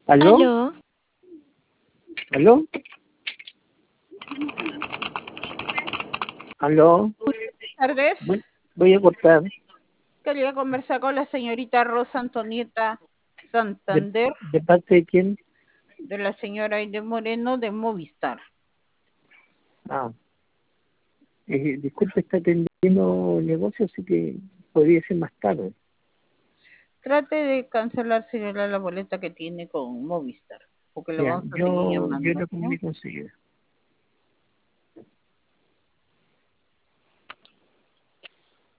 ¿Aló? Aló, ¿Aló? ¿Aló? Voy, Tardes. voy a cortar. Quería conversar con la señorita Rosa Antonieta ¿De, Santander, de parte de quién? de la señora Aide Moreno de Movistar. Ah, disculpe, está atendiendo negocio, así que podría ser más tarde. Trate de cancelar, señora, la boleta que tiene con Movistar, porque lo Ya, vamos a seguir yo llamando, lo ¿no? comunico enseguida.